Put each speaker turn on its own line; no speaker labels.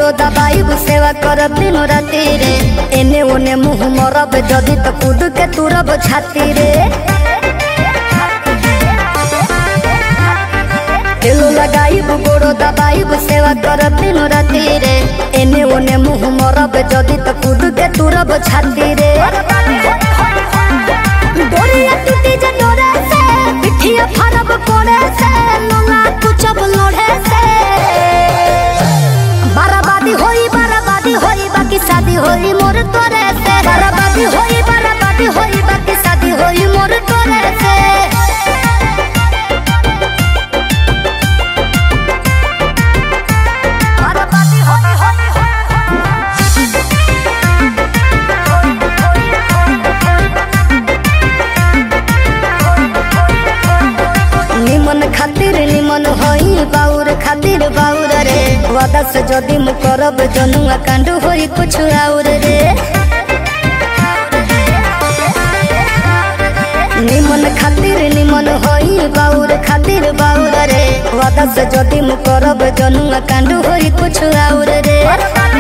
गोड़ो दबाइब सेवा करब दिन राति रे। एने ओने मुँह मरब जदि तो कूद के तुरब छाती रे। तेलो लगाइब गोड़ो दबाइब सेवा करब दिन राति रे। एने ओने मुँह मरब जदि तो कूद के तुरब छाती रे। डोरिया टूटी जे डोरे से पिठिया फरब कोड़े से लंगा कुचब लोढ़े से। बर्बादी होई बाकी शादी होई मोर तोरे से। बर्बादी होई बाकी शादी होई मोर तोरे से। निमन खातिर निमन होई बाउर खातिर बाउर रे। वादा से जदि मु करब जनुआ कांड होई कुछ और रे। निमन खातिर निमन होई बाउर खातिर बाउर रे। वादा से जदि मु करब जनुआ कांड होई कुछ और रे।